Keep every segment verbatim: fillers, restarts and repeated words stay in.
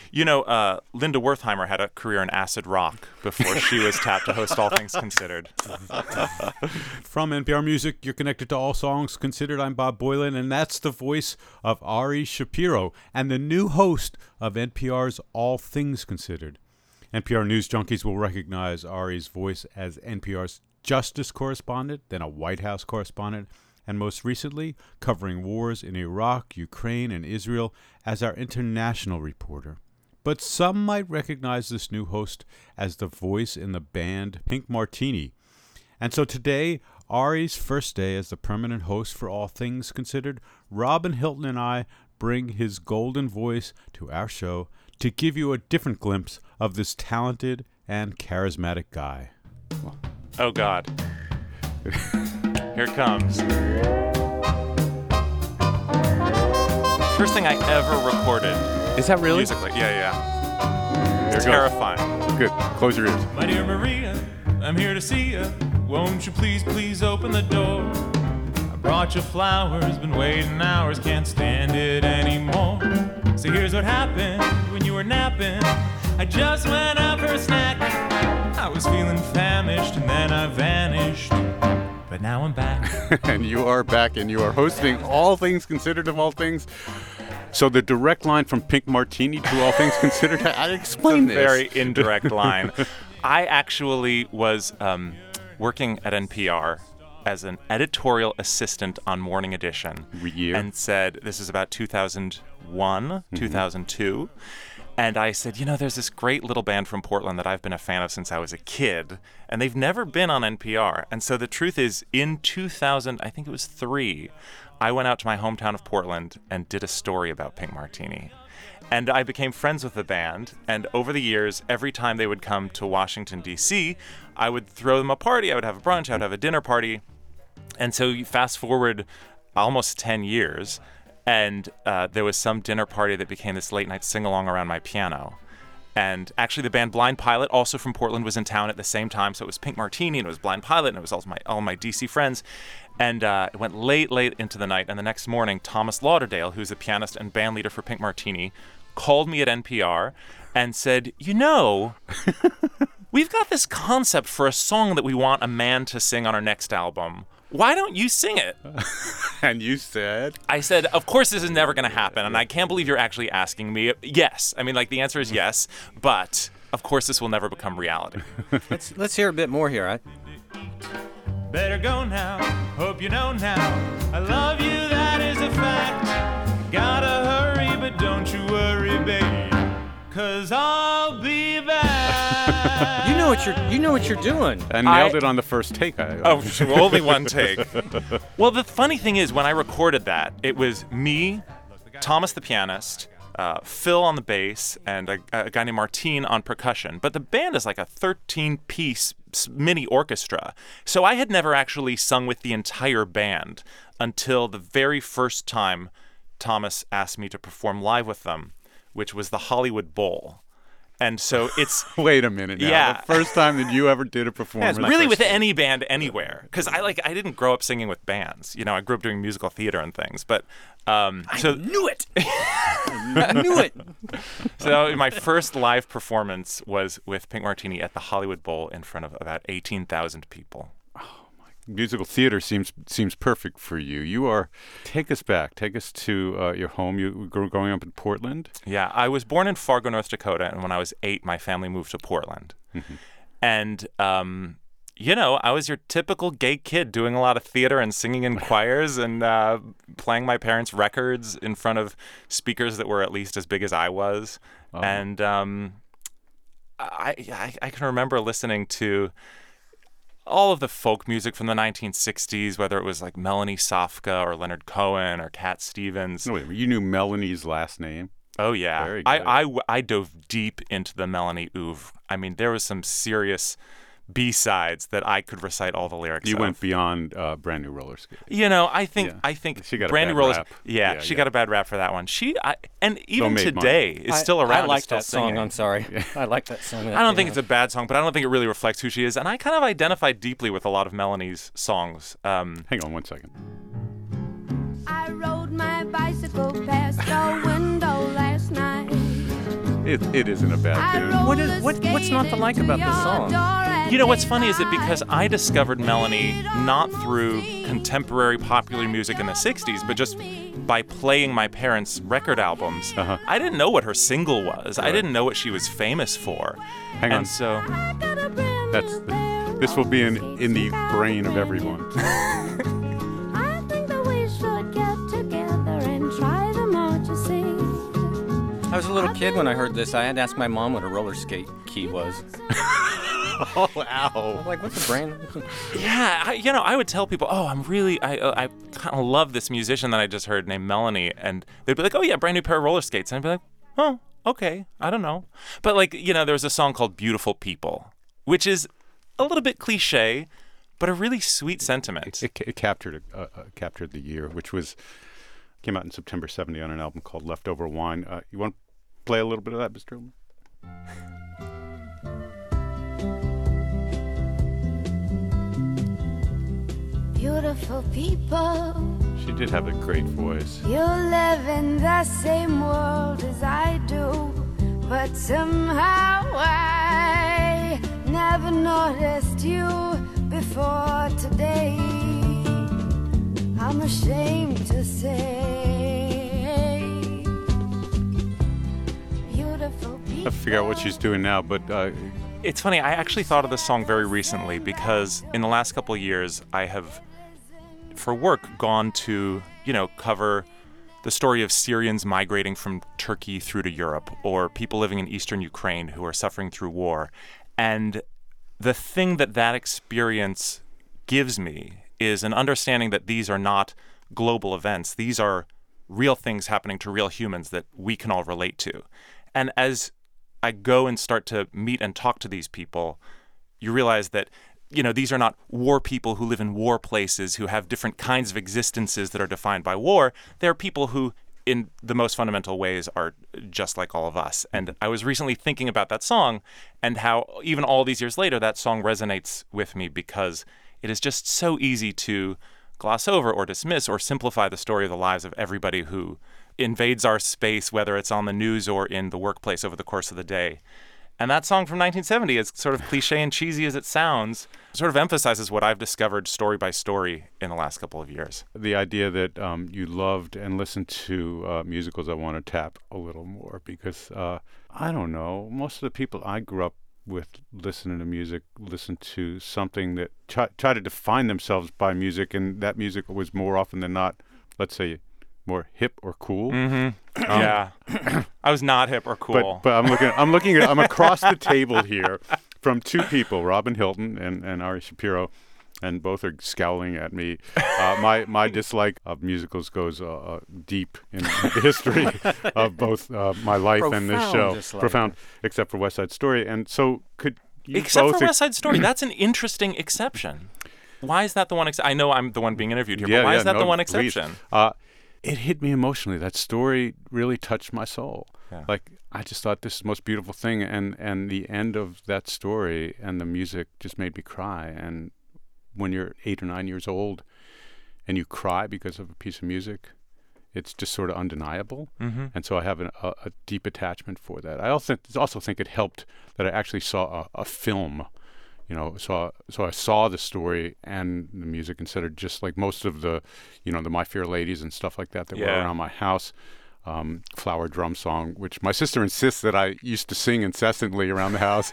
You know, uh, Linda Wertheimer had a career in acid rock before she was tapped to host All Things Considered. From N P R Music, you're connected to All Songs Considered. I'm Bob Boilen, and that's the voice of Ari Shapiro and the new host of N P R's All Things Considered. N P R News Junkies will recognize Ari's voice as N P R's justice correspondent, then a White House correspondent, and most recently covering wars in Iraq, Ukraine, and Israel as our international reporter. But some might recognize this new host as the voice in the band Pink Martini. And so today, Ari's first day as the permanent host for All Things Considered, Robin Hilton and I bring his golden voice to our show to give you a different glimpse of this talented and charismatic guy. Oh, God. Here it comes. First thing I ever recorded. Is that really? Musically. Yeah, yeah. It's terrifying. Good. Close your ears. My dear Maria, I'm here to see you. Won't you please, please open the door? I brought you flowers, been waiting hours, can't stand it anymore. So here's what happened when you were napping. I just went out for a snack. I was feeling famished and then I vanished. But now I'm back. And you are back, and you are hosting All Things Considered of all things. So the direct line from Pink Martini to All Things Considered, I explain It's a this. very indirect line. I actually was um, working at N P R as an editorial assistant on Morning Edition. Year? And said, this is about two thousand one, mm-hmm. two thousand two. And I said, you know, there's this great little band from Portland that I've been a fan of since I was a kid, and they've never been on N P R. And so the truth is, in two thousand, I think it was three, I went out to my hometown of Portland and did a story about Pink Martini. And I became friends with the band, and over the years, every time they would come to Washington, D C, I would throw them a party, I would have a brunch, I would have a dinner party. And so you fast forward almost ten years, and uh, there was some dinner party that became this late-night sing-along around my piano. And actually, the band Blind Pilot, also from Portland, was in town at the same time. So it was Pink Martini, and it was Blind Pilot, and it was all my all my D C friends. And uh, it went late, late into the night. And the next morning, Thomas Lauderdale, who's a pianist and band leader for Pink Martini, called me at N P R and said, you know, we've got this concept for a song that we want a man to sing on our next album. Why don't you sing it? And you said? I said, of course this is never going to happen, and I can't believe you're actually asking me. Yes. I mean, like, the answer is yes, but of course this will never become reality. let's let's hear a bit more here. I... Better go now, hope you know now. I love you, that is a fact. Gotta hurry, but don't you worry, babe, 'cause I'll be back. You know what you're you know what you're doing. I nailed I, it on the first take. I, oh, only one take. Well, the funny thing is, when I recorded that, it was me, Thomas the pianist, uh, Phil on the bass, and a, a guy named Martine on percussion. But the band is like a thirteen-piece mini orchestra. So I had never actually sung with the entire band until the very first time Thomas asked me to perform live with them, which was the Hollywood Bowl. And so it's... Wait a minute now. Yeah. The first time that you ever did a performance. Yeah, really with any band anywhere. Because I like I didn't grow up singing with bands. You know, I grew up doing musical theater and things. But um, I so, knew it. I knew it. So my first live performance was with Pink Martini at the Hollywood Bowl in front of about eighteen thousand people. Musical theater seems seems perfect for you. You are, take us back, take us to uh, your home. You were growing up in Portland? Yeah, I was born in Fargo, North Dakota, and when I was eight, my family moved to Portland. Mm-hmm. And, um, you know, I was your typical gay kid doing a lot of theater and singing in choirs and uh, playing my parents' records in front of speakers that were at least as big as I was. Oh. And um, I, I I can remember listening to all of the folk music from the nineteen sixties, whether it was like Melanie Safka or Leonard Cohen or Cat Stevens. No, wait, you knew Melanie's last name? Oh, yeah. Very good. I, I, I dove deep into the Melanie oeuvre. I mean, there was some serious B-sides that I could recite all the lyrics You of. went beyond uh, Brand New Roller Skate. You know, I think Yeah. I think She got a Brand bad New Roller rap. Yeah, Yeah, she yeah. got a bad rap for that one. She I, and even made today mine. is I- still around. I like is still that song. singing. I'm sorry. I like that song. I don't think it's a bad song, but I don't think it really reflects who she is. And I kind of identify deeply with a lot of Melanie's songs. Um, Hang on one second. I rode my bicycle past your window last night. it, it isn't a bad tune. What is what? What's not to like about this song? You know, what's funny is that because I discovered Melanie not through contemporary popular music in the sixties, but just by playing my parents' record albums, Uh-huh. I didn't know what her single was. I Right. didn't know what she was famous for. Hang and on. so, That's this will be in in the brain of everyone. I think that we should get together and try them out, you see. I was a little kid when I heard this. I had to ask my mom what a roller skate key was. Oh, I ow. was like, what's a brand? yeah, I, you know, I would tell people, oh, I'm really, I, uh, I kind of love this musician that I just heard named Melanie. And they'd be like, oh, yeah, brand new pair of roller skates. And I'd be like, oh, okay, I don't know. But, like, you know, there was a song called Beautiful People, which is a little bit cliche, but a really sweet sentiment. It, it captured uh, uh, captured the year, which was came out in September seventy on an album called Leftover Wine. Uh, you want to play a little bit of that, Mister Ullman? Beautiful people, She did have a great voice. you live in the same world as I do, but somehow I never noticed you before today. I'm ashamed to say, beautiful people. I figure out what she's doing now, but uh, It's funny, I actually thought of this song very recently because in the last couple of years, I have, for work, gone to, you know, cover the story of Syrians migrating from Turkey through to Europe, or people living in eastern Ukraine who are suffering through war. And the thing that that experience gives me is an understanding that these are not global events. These are real things happening to real humans that we can all relate to. And as I go and start to meet and talk to these people, you realize that, you know, these are not war people who live in war places, who have different kinds of existences that are defined by war. They're people who, in the most fundamental ways, are just like all of us. And I was recently thinking about that song and how even all these years later, that song resonates with me because it is just so easy to gloss over or dismiss or simplify the story of the lives of everybody who invades our space, whether it's on the news or in the workplace over the course of the day. And that song from nineteen seventy, as sort of cliche and cheesy as it sounds, sort of emphasizes what I've discovered story by story in the last couple of years. the idea that um, you loved and listened to uh, musicals, I want to tap a little more because uh, I don't know, most of the people I grew up with listening to music listened to something that try, try to define themselves by music, and that music was more often than not, let's say, more hip or cool. Mm-hmm. Yeah. I was not hip or cool. But but I'm looking I'm looking at I'm across the table here from two people, Robin Hilton and, and Ari Shapiro, and both are scowling at me. Uh, my my dislike of musicals goes uh, uh, deep in the history of both uh, my life and this Profound show. dislike. Profound, except for West Side Story. And so could you Except both for ex- West Side Story. That's an interesting exception. Why is that the one ex- I know I'm the one being interviewed here, Yeah, but why yeah, is that no, the one please. exception? Uh, it hit me emotionally. That story really touched my soul. Yeah. Like, I just thought this is the most beautiful thing. And, and the end of that story and the music just made me cry. And when you're eight or nine years old and you cry because of a piece of music, it's just sort of undeniable. Mm-hmm. And so I have an, a, a deep attachment for that. I also, also think it helped that I actually saw a, a film. You know, so so I saw the story and the music instead of just like most of the, you know, the My Fair Ladies and stuff like that that were Yeah. around my house. Um, flower drum song, which my sister insists that I used to sing incessantly around the house.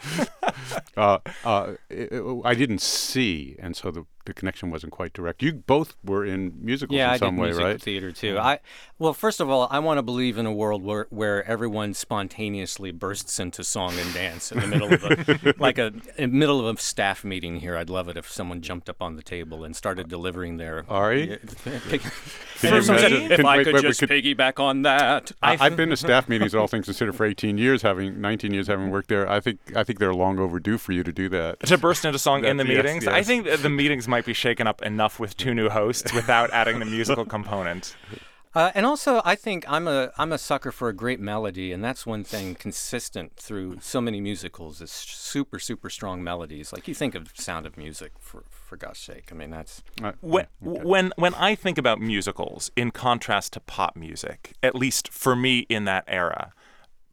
uh, uh, it, it- I didn't see, and so the, the connection wasn't quite direct. You both were in musicals Yeah, in I some did way, musical right? theater too. I well, first of all, I want to believe in a world where where everyone spontaneously bursts into song and dance in the middle of a like a in the middle of a staff meeting here. I'd love it if someone jumped up on the table and started delivering their. Ari? Pig- Can you Someone said, imagine- if can- I wait, could wait, we just could- piggyback on that. I, I've been to staff meetings, all things considered, for eighteen years, having nineteen years having worked there. I think I think they're long overdue for you to do that. To burst into song in the That's- yes, meetings. I yes. think that the meetings might be shaken up enough with two new hosts without adding the musical component. Uh, and also, I think I'm a I'm a sucker for a great melody, and that's one thing consistent through so many musicals is super super strong melodies. Like you think of Sound of Music, for for God's sake. I mean, that's Uh, When, when when I think about musicals in contrast to pop music, at least for me in that era,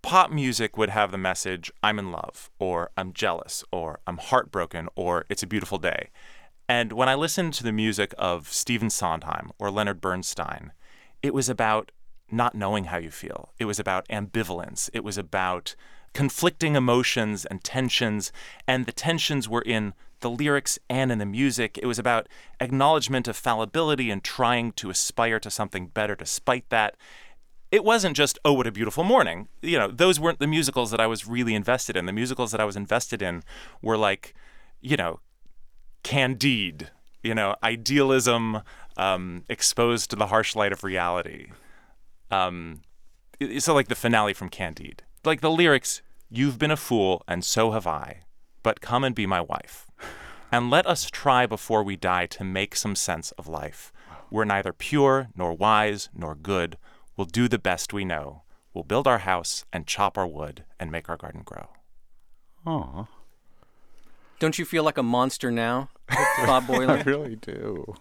pop music would have the message, I'm in love, or I'm jealous, or I'm heartbroken, or it's a beautiful day. And when I listened to the music of Stephen Sondheim or Leonard Bernstein, it was about not knowing how you feel. It was about ambivalence. It was about conflicting emotions and tensions, and the tensions were in the lyrics and in the music. It was about acknowledgement of fallibility and trying to aspire to something better despite that. It wasn't just, oh, what a beautiful morning. You know, those weren't the musicals that I was really invested in. The musicals that I was invested in were like, you know, Candide, you know, idealism um, exposed to the harsh light of reality. Um, so like the finale from Candide. Like the lyrics, you've been a fool and so have I, but come and be my wife. And let us try before we die to make some sense of life. We're neither pure, nor wise, nor good. We'll do the best we know. We'll build our house and chop our wood and make our garden grow. Aw. Don't you feel like a monster now, Bob Boilen? I really do.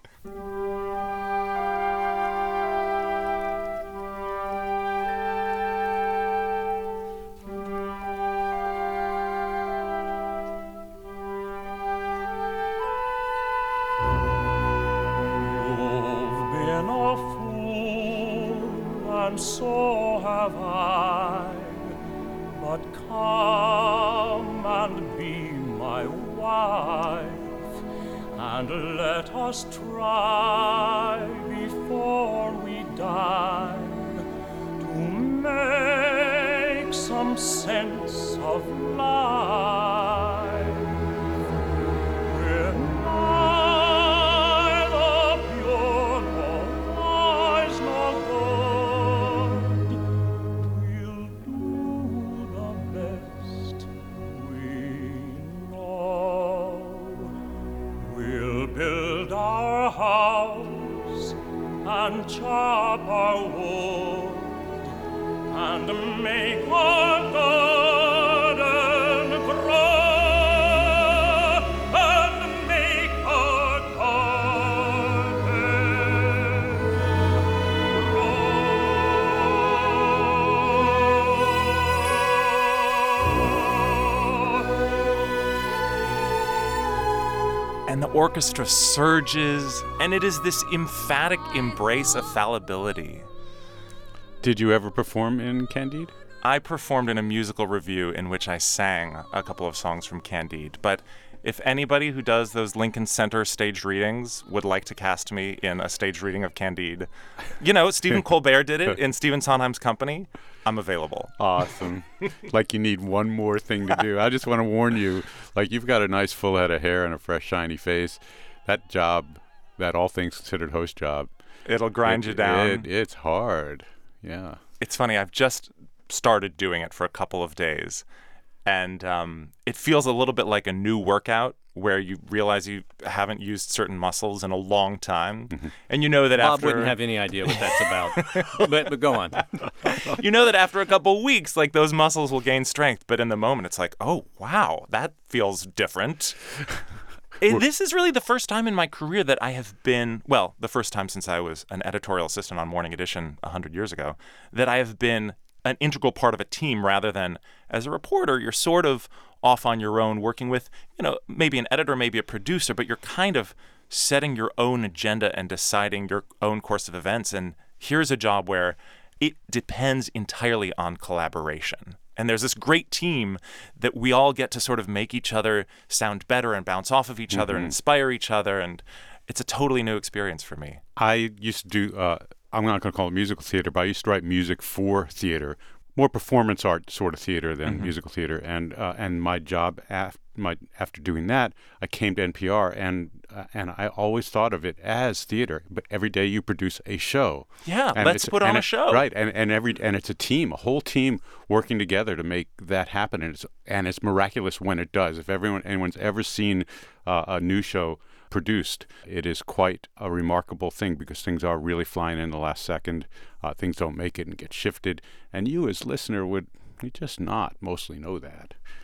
And so have I, but come and be my wife, and let us try before we die to make some sense of life. We're neither pure nor wise nor good. We'll do the best we know. We'll build our house and chop our wood and make our garden grow. And make our garden grow. And the orchestra surges, and it is this emphatic embrace of fallibility. Did you ever perform in Candide? I performed in a musical review in which I sang a couple of songs from Candide, but if anybody who does those Lincoln Center stage readings would like to cast me in a stage reading of Candide, you know, Stephen Colbert did it in Stephen Sondheim's company, I'm available. Awesome. Like you need one more thing to do. I just want to warn you, like you've got a nice full head of hair and a fresh, shiny face. That job, that All Things Considered host job, It'll grind it, you down. It, it's hard. Yeah. It's funny, I've just started doing it for a couple of days, and um, it feels a little bit like a new workout where you realize you haven't used certain muscles in a long time, Mm-hmm. and you know that Bob after wouldn't have any idea what that's about. but, but go on. you know that after a couple of weeks, like those muscles will gain strength, but in the moment it's like, oh wow, that feels different. It, this is really the first time in my career that I have been, well, the first time since I was an editorial assistant on Morning Edition one hundred years ago, that I have been an integral part of a team rather than as a reporter, you're sort of off on your own working with, you know, maybe an editor, maybe a producer, but you're kind of setting your own agenda and deciding your own course of events. And here's a job where it depends entirely on collaboration. And there's this great team that we all get to sort of make each other sound better and bounce off of each mm-hmm. other and inspire each other. And it's a totally new experience for me. I used to do, uh, I'm not going to call it musical theater, but I used to write music for theater, more performance art sort of theater than mm-hmm. musical theater. And uh, and my job af- my, after doing that, I came to N P R, and uh, and I always thought of it as theater. But every day you produce a show. Yeah, and let's put on a it, show. Right, and and every and it's a team, a whole team working together to make that happen. And it's and it's miraculous when it does. If everyone anyone's ever seen uh, a new show produced, it is quite a remarkable thing because things are really flying in the last second. Uh, things don't make it and get shifted, and you as listener would you just not mostly know that.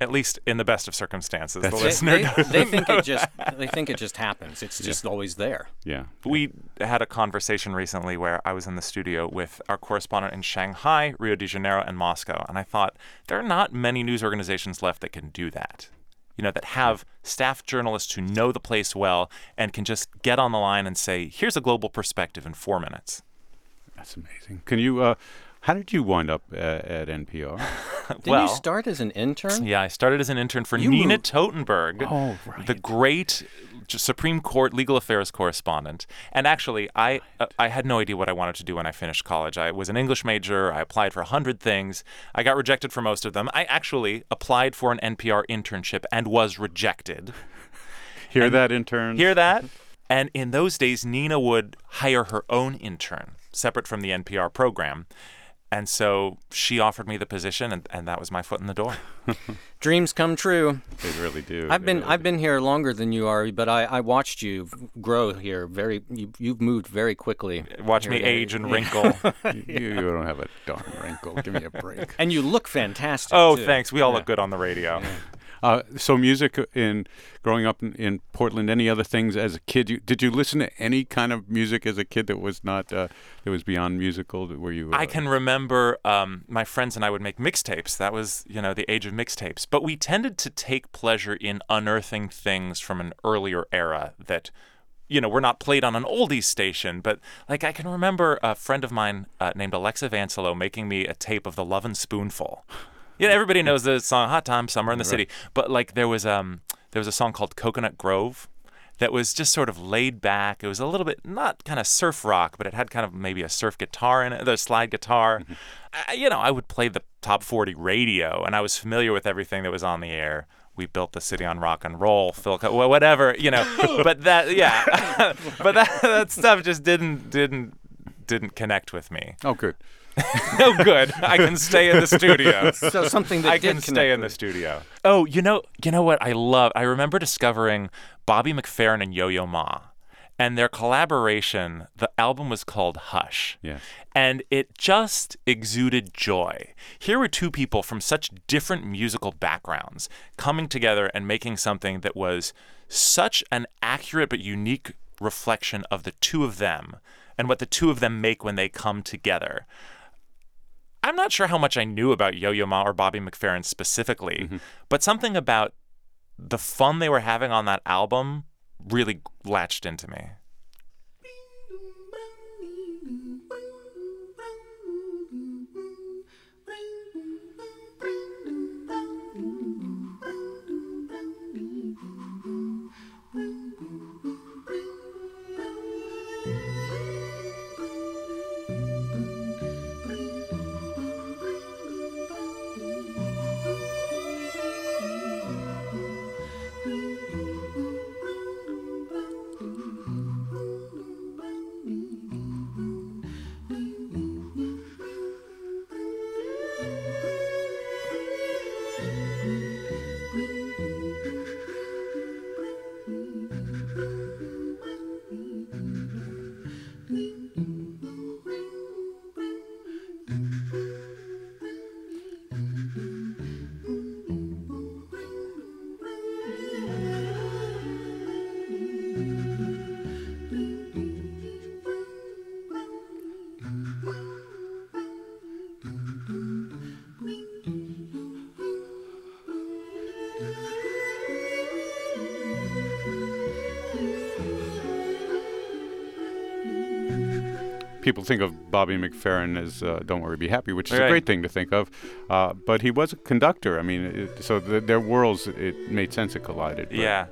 at least in the best of circumstances. That's the it. listener they, doesn't they think know it just that. they think it just happens. It's just always there. Yeah. We had a conversation recently where I was in the studio with our correspondent in Shanghai, Rio de Janeiro, and Moscow, and I thought there are not many news organizations left that can do that. You know, that have staff journalists who know the place well and can just get on the line and say, here's a global perspective in four minutes. That's amazing. Can you, uh, how did you wind up uh, at N P R? Did well, you start as an intern? Yeah, I started as an intern for You Nina moved- Totenberg, Oh, right. the great j- Supreme Court legal affairs correspondent. And actually, I uh, I had no idea what I wanted to do when I finished college. I was an English major. I applied for a hundred things. I got rejected for most of them. I actually applied for an N P R internship and was rejected. Hear that, interns? Hear that? And in those days, Nina would hire her own intern, separate from the N P R program. And so she offered me the position, and, and that was my foot in the door. Dreams come true. They really do. I've They been really I've do. been here longer than you are, but I, I watched you grow here. Very you, you've moved very quickly. Watch Here me to- age and wrinkle. you, you don't have a darn wrinkle. Give me a break. And you look fantastic. Oh, too. thanks. We all Yeah. look good on the radio. Uh, so music in growing up in, in Portland. Any other things as a kid? You, did you listen to any kind of music as a kid that was not uh, that was beyond musical? That were you? Uh, I can remember um, my friends and I would make mixtapes. That was, you know, the age of mixtapes. But we tended to take pleasure in unearthing things from an earlier era that, you know, were not played on an oldies station. But, like, I can remember a friend of mine uh, named Alexa Vancelo making me a tape of The Lovin' Spoonful. You know, everybody knows the song "Hot Time Summer in the City," but like there was um there was a song called "Coconut Grove" that was just sort of laid back. It was a little bit not kind of surf rock, but it had kind of maybe a surf guitar in it, the slide guitar. Mm-hmm. I, you know, I would play the top forty radio, and I was familiar with everything that was on the air. We built the city on rock and roll, Phil, Co- whatever, you know. But that, yeah, but that that stuff just didn't didn't didn't connect with me. Oh, good. No good. I can stay in the studio. So something that I did can stay connect in the with- studio. Oh, you know, you know what I love? I remember discovering Bobby McFerrin and Yo-Yo Ma, and their collaboration. The album was called Hush, Yes. and it just exuded joy. Here were two people from such different musical backgrounds coming together and making something that was such an accurate but unique reflection of the two of them and what the two of them make when they come together. I'm not sure how much I knew about Yo-Yo Ma or Bobby McFerrin specifically, Mm-hmm. but something about the fun they were having on that album really latched into me. People think of Bobby McFerrin as uh, "Don't Worry, Be Happy," which is Right. a great thing to think of. Uh, but he was a conductor. I mean, it, so the, their worlds, it made sense it collided. but- Yeah.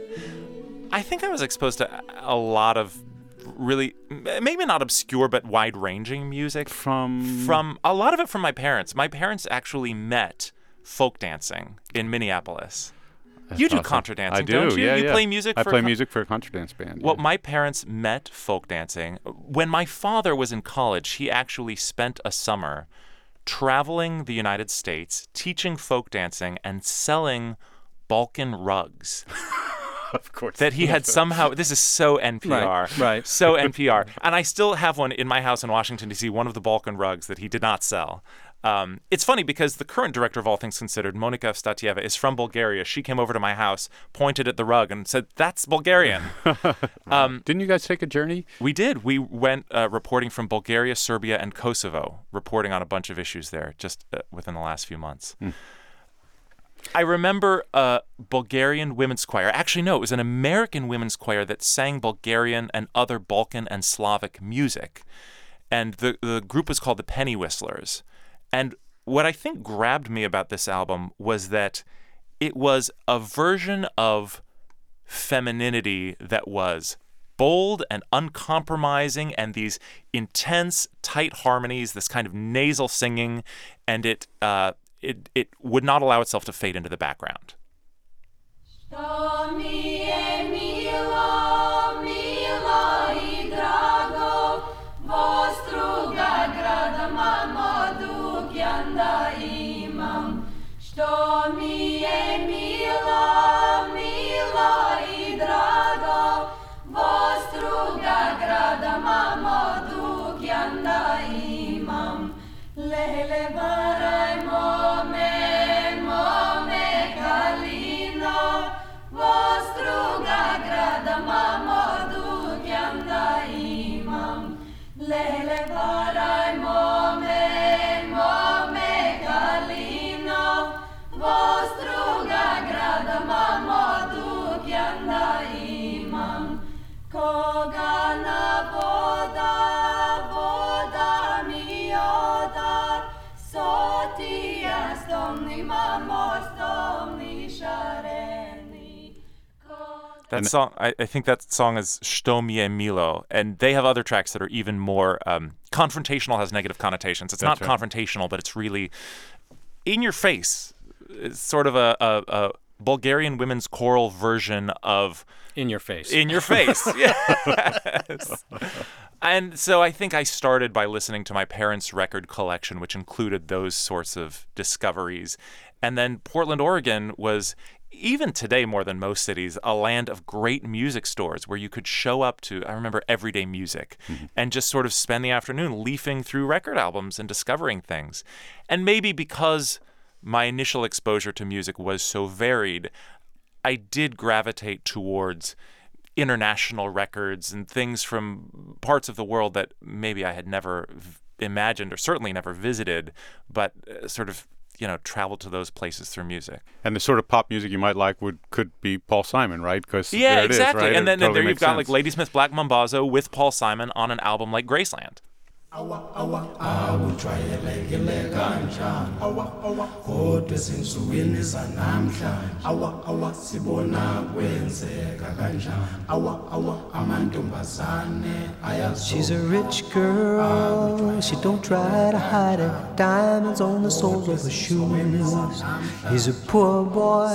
I think I was exposed to a lot of really, m- maybe not obscure, but wide-ranging music. From From a lot of it from my parents. My parents actually met folk dancing in Minneapolis. You do awesome. contra dancing, I do. don't you? Yeah, you yeah. play music I for play con- music for a contra dance band. Well, yeah. my parents met folk dancing. When my father was in college, he actually spent a summer traveling the United States, teaching folk dancing and selling Balkan rugs of course. that he had somehow. This is so N P R. Right, right. So N P R. And I still have one in my house in Washington, D C, one of the Balkan rugs that he did not sell. Um, it's funny because the current director of All Things Considered, Monika Evstatieva, is from Bulgaria. She came over to my house, pointed at the rug, and said, "That's Bulgarian." um, Didn't you guys take a journey? we did. We went uh, reporting from Bulgaria, Serbia, and Kosovo, reporting on a bunch of issues there just uh, within the last few months. Mm. I remember a Bulgarian women's choir. Actually, no, it was an American women's choir that sang Bulgarian and other Balkan and Slavic music. And the, the group was called the Penny Whistlers. And what I think grabbed me about this album was that it was a version of femininity that was bold and uncompromising, and these intense, tight harmonies, this kind of nasal singing, and it uh, it it would not allow itself to fade into the background. That song, I, I think that song is Što mi je milo, and they have other tracks that are even more um, confrontational, has negative connotations. It's That's not right. confrontational, but it's really in your face. It's sort of a, a, a Bulgarian women's choral version of In your face. In your face, yes. And so I think I started by listening to my parents' record collection, which included those sorts of discoveries. And then Portland, Oregon was, even today more than most cities, a land of great music stores where you could show up to, I remember, Everyday Music, mm-hmm. and just sort of spend the afternoon leafing through record albums and discovering things. And maybe because my initial exposure to music was so varied, I did gravitate towards international records and things from parts of the world that maybe I had never v- imagined or certainly never visited, but uh, sort of, you know, traveled to those places through music. And the sort of pop music you might like would could be Paul Simon, right? Because yeah, there exactly. It is, right? And then, It totally then there you've makes got sense. like Ladysmith Black Mambazo with Paul Simon on an album like Graceland. Awa awa awujwayelekile kanjani awa awa kodwa zinsukwini zanamhlanje awa awa sibona kwenzeka kanjani awa awa amantombazane ayazo. She's a rich girl, she don't try to hide it. Diamonds on the soles of her shoes. He's a poor boy,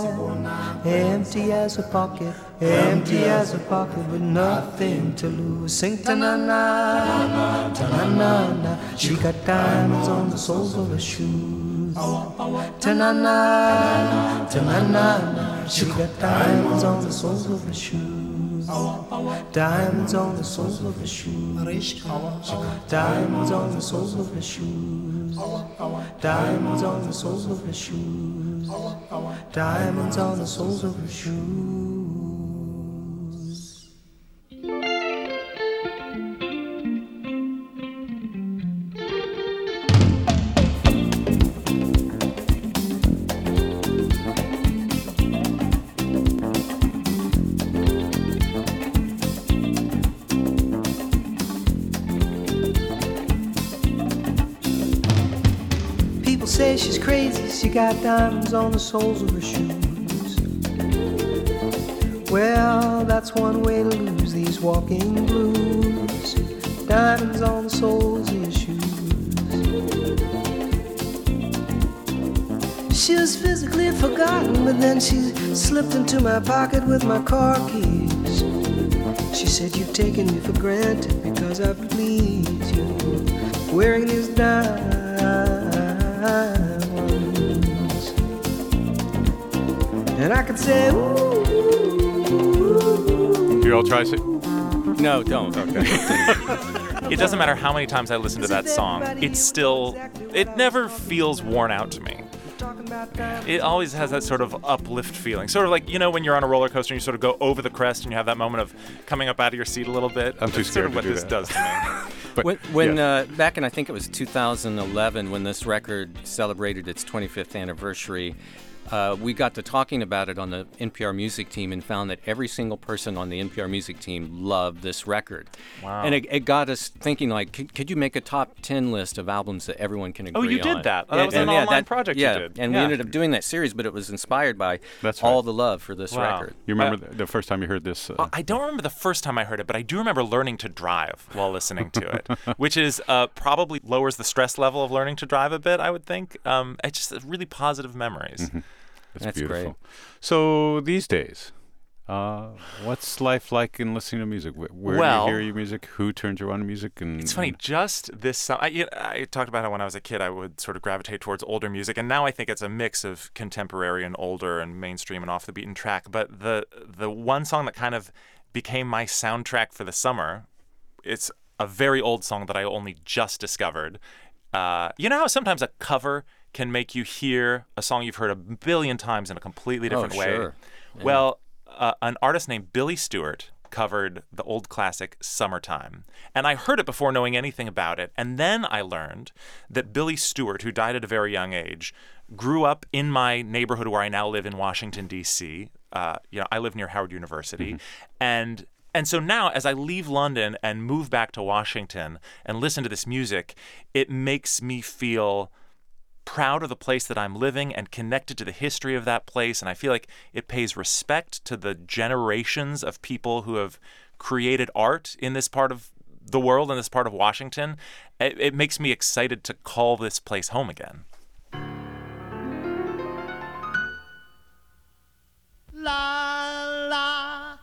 empty as a pocket, empty as a pocket with nothing to lose. Sing ta-na-na, ta-na-na. She got diamonds on the soles of her shoes. Ta-na-na, ta-na-na. She got diamonds on the soles of her shoes. Diamonds on the soles of her shoes. Diamonds on the soles of her shoes. Diamonds on the soles of her shoes. Diamonds on the soles of her shoes. Say she's crazy, she got diamonds on the soles of her shoes. Well, that's one way to lose these walking blues. Diamonds on the soles of your shoes. She was physically forgotten, but then she slipped into my pocket with my car keys. She said, "You've taken me for granted because I please you, wearing these diamonds." And I could say, ooh. Do you all try it? No, don't. Okay. It doesn't matter how many times I listen to that song, it's still it never feels worn out to me. It always has that sort of uplift feeling. Sort of like, you know, when you're on a roller coaster and you sort of go over the crest and you have that moment of coming up out of your seat a little bit. I'm too That's sort scared of to what do this that. does to me. But when when yeah. uh, back in, I think it was two thousand eleven, when this record celebrated its twenty-fifth anniversary, uh, we got to talking about it on the N P R Music team and found that every single person on the N P R Music team loved this record. Wow. And it, it got us thinking, like, could, could you make a top ten list of albums that everyone can agree Oh, on? you did that. Oh, that was And- an and, online that- project you yeah, did. and Yeah. we ended up doing that series, but it was inspired by That's all right. the love for this Wow. record. You remember the, the first time you heard this? Uh, Uh, I don't remember the first time I heard it, but I do remember learning to drive while listening to it, which is uh, probably lowers the stress level of learning to drive a bit, I would think. Um, it's just really positive memories. Mm-hmm. That's, That's beautiful. great. So these days, uh, what's life like in listening to music? Where, where Well- do you hear your music? Who turns you on to music? And It's funny, just this summer, I, you know, I talked about how when I was a kid I would sort of gravitate towards older music, and now I think it's a mix of contemporary and older and mainstream and off the beaten track. But the the one song that kind of became my soundtrack for the summer, it's a very old song that I only just discovered. Uh, you know how sometimes a cover can make you hear a song you've heard a billion times in a completely different Oh, way? sure. Yeah. Well, uh, an artist named Billy Stewart covered the old classic Summertime. And I heard it before knowing anything about it. And then I learned that Billy Stewart, who died at a very young age, grew up in my neighborhood where I now live in Washington, D C. Uh, you know, I live near Howard University. Mm-hmm. And and so now as I leave London and move back to Washington and listen to this music, it makes me feel proud of the place that I'm living and connected to the history of that place. And I feel like it pays respect to the generations of people who have created art in this part of the world, in this part of Washington. It, it makes me excited to call this place home again. La la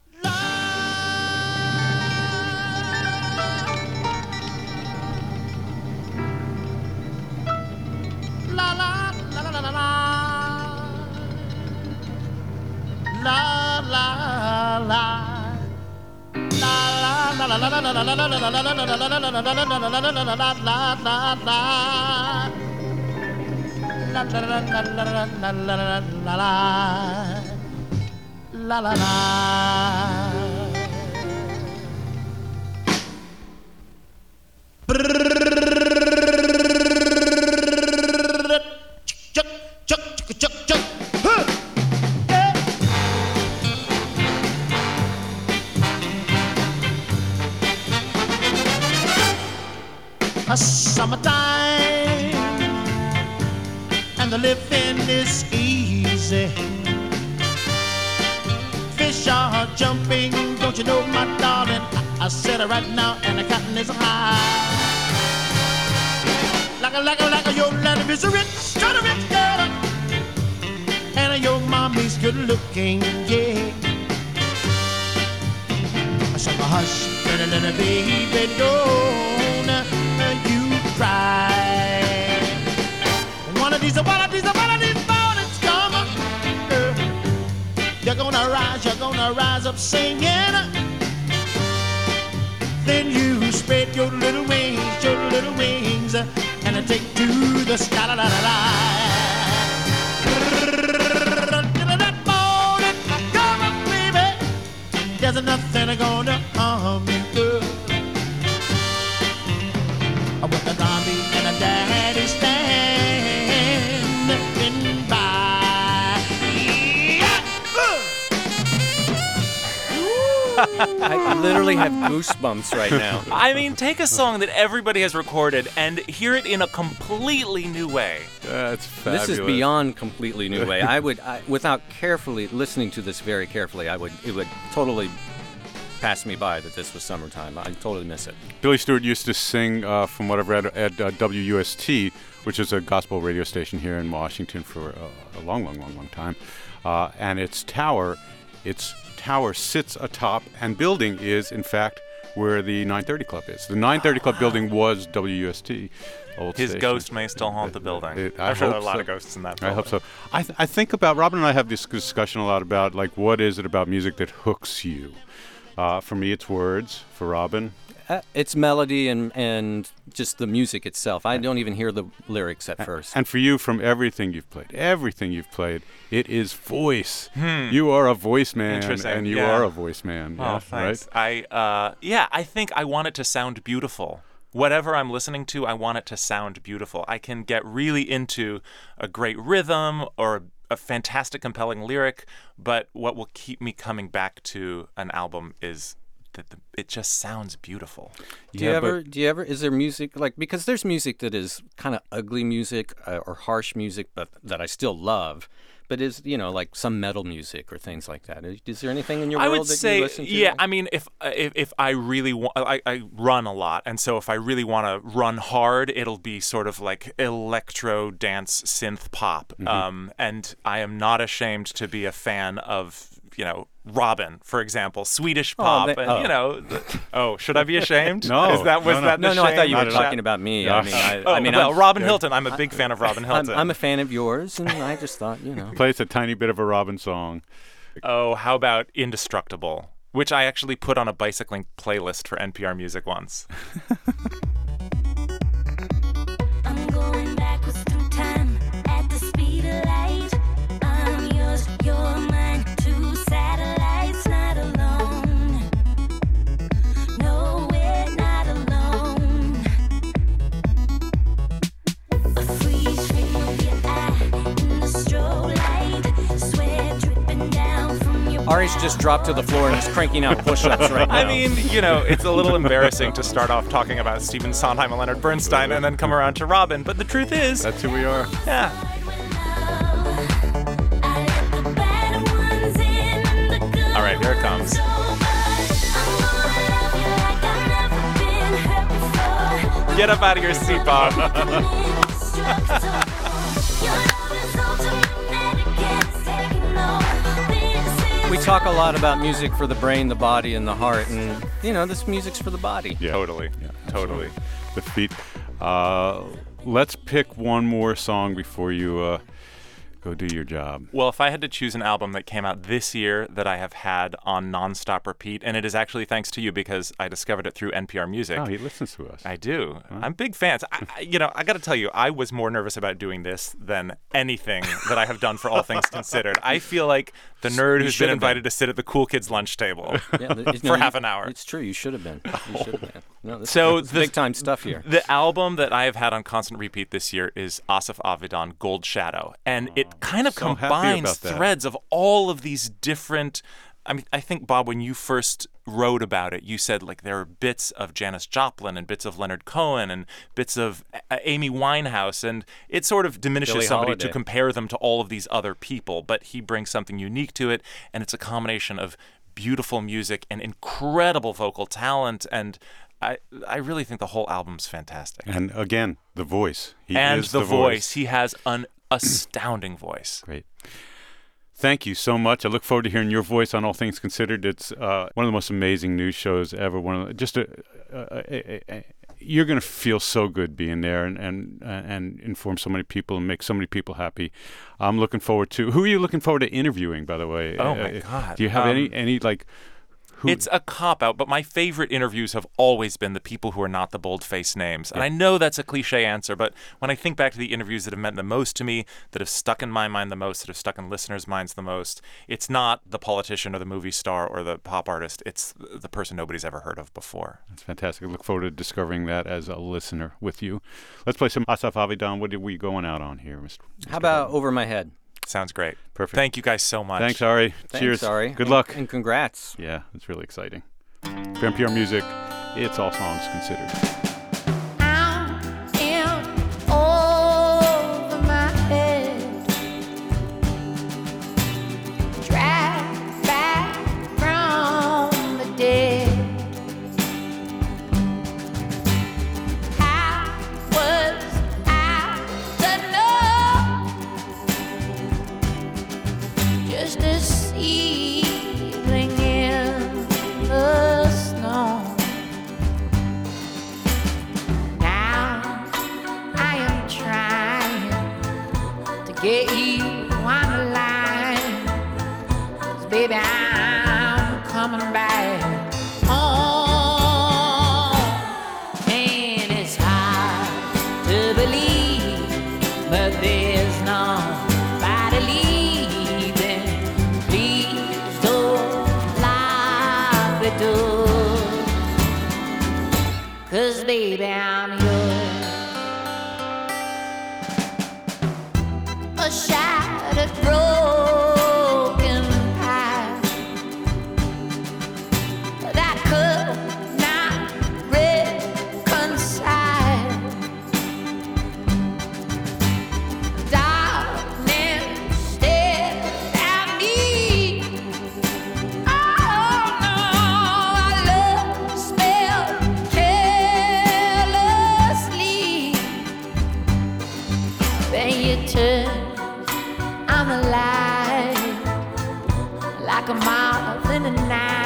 la la la la la la la la la. La la la. Chuck, chuck, chuck, chuck, chuck. Huh. Yeah. A summertime and the living is easy. Fish are jumping, don't you know, my darling? I, I said it right now, and the cotton is high. Like a, like a, like a, your daddy is a rich, kind of rich girl, and your mommy's good looking, yeah. I said, hush, little, little baby, don't you cry. One of these, one of these, one of these mornings come, girl. You're gonna rise, you're gonna rise up singing. Then you spread your little wings, your little wings, and take to the sky. La, la, la, la. That morning, come on, baby. There's nothing gonna harm you, girl. With a mommy and a daddy standing by. Yeah. I literally have goosebumps right now. I mean, take a song that everybody has recorded and hear it in a completely new way. That's fabulous. This is beyond completely new way. I would, I, without carefully listening to this very carefully, I would, it would totally pass me by that this was Summertime. I totally miss it. Billy Stewart used to sing, uh, from what I've read, at uh, W U S T, which is a gospel radio station here in Washington for uh, a long, long, long, long time. Uh, and its tower, its tower sits atop, and building is, in fact, where the nine thirty Club is. The nine thirty Club building was W U S T. Old His station. ghost may still haunt the building. It- I I'm sure there are hope a lot so. of ghosts in that I building. hope so. I, th- I think about, Robin and I have this discussion a lot about, like, what is it about music that hooks you? Uh, for me, it's words. For Robin, Uh, it's melody and and just the music itself. I don't even hear the lyrics at first. And for you, from everything you've played, everything you've played, it is voice. Hmm. You are a voice man, Interesting, and you yeah. are a voice man. Oh, yeah, thanks. Right? I uh, yeah, I think I want it to sound beautiful. Whatever I'm listening to, I want it to sound beautiful. I can get really into a great rhythm or a, a fantastic, compelling lyric, but what will keep me coming back to an album is that the, it just sounds beautiful. Do you ever? Do you ever? Is there music like because there's music that is kind of ugly music uh, or harsh music, but that I still love. But is you know like some metal music or things like that? Is, is there anything in your I world would that say, you listen to? yeah. I mean, if if if I really want, I, I run a lot, and so if I really want to run hard, it'll be sort of like electro dance synth pop. Mm-hmm. Um, and I am not ashamed to be a fan of you know Robin, for example, Swedish Oh, pop, they- and oh. you know. The, oh, should I be ashamed? No, Is that was no, no. that No, the no, I thought shame? you were Not at all. talking about me. I mean, I, Oh, I mean, well, I'm, Robin Hilton. I'm a big fan of Robin I'm, Hilton. I'm a fan of yours, and I just thought, you know. Play us a tiny bit of a Robin song. Oh, how about Indestructible, which I actually put on a bicycling playlist for N P R Music once. I'm going backwards through time at the speed of light. I'm yours, you're mine. Two satellites, not alone. No, we're not alone. A freeze frame of your eye in the strobe light. Sweat dripping down from your Ari's just dropped to the floor and is cranking out push-ups right now. I mean, you know, it's a little embarrassing to start off talking about Stephen Sondheim and Leonard Bernstein and then come around to Robin, but the truth is, That's who we are. yeah. All right, here it comes. Get up out of your seat, Bob. We talk a lot about music for the brain, the body, and the heart, and you know, this music's for the body. Yeah. Totally, Yeah, totally. The feet. Uh, let's pick one more song before you uh, go do your job. Well, if I had to choose an album that came out this year that I have had on nonstop repeat, and it is actually thanks to you because I discovered it through N P R Music. Oh, he listens to us. I do. I'm big fans. I, I, you know, I got to tell you, I was more nervous about doing this than anything that I have done for All Things Considered. I feel like the nerd You who's should been have been. invited to sit at the cool kids' lunch table Yeah, th- for no, half you- an hour. It's true. You should have been. You should have been. No, this, So this is the- big time stuff here. The album that I have had on constant repeat this year is Asaf Avidan, Gold Shadow. And it kind of so happy combines about that. threads of all of these different. I mean, I think, Bob, when you first wrote about it, you said, like, there are bits of Janis Joplin and bits of Leonard Cohen and bits of A- Amy Winehouse. And it sort of diminishes Billie somebody Holiday. to compare them to all of these other people. But he brings something unique to it. And it's a combination of beautiful music and incredible vocal talent. And I I really think the whole album's fantastic. And again, the voice. He and is the, the voice. He has an astounding voice. Great. Thank you so much. I look forward to hearing your voice on All Things Considered. It's uh, one of the most amazing news shows ever. One of the, just a, a, a, a, a you're going to feel so good being there and, and and inform so many people and make so many people happy. I'm looking forward to. Who are you looking forward to interviewing, by the way? Oh, my Uh, God. Do you have Um, any any like? Who, It's a cop-out, but my favorite interviews have always been the people who are not the bold-faced names. And I know that's a cliche answer, but when I think back to the interviews that have meant the most to me, that have stuck in my mind the most, that have stuck in listeners' minds the most, it's not the politician or the movie star or the pop artist. It's the person nobody's ever heard of before. That's fantastic. I look forward to discovering that as a listener with you. Let's play some Asaf Avidan. What are we going out on here, Mister How about Over My Head? Sounds great. Perfect. Thank you guys so much. Thanks, Ari. Thanks, Cheers. Ari. Good And- luck. And congrats. Yeah, it's really exciting. For N P R Music, it's All Songs Considered. I'm in over my head. Dragged back from the dead. I was out the door, just a seedling in the snow. Now I am trying to get you on the line, 'cause baby I'm coming back home. alive, like a moth in the night.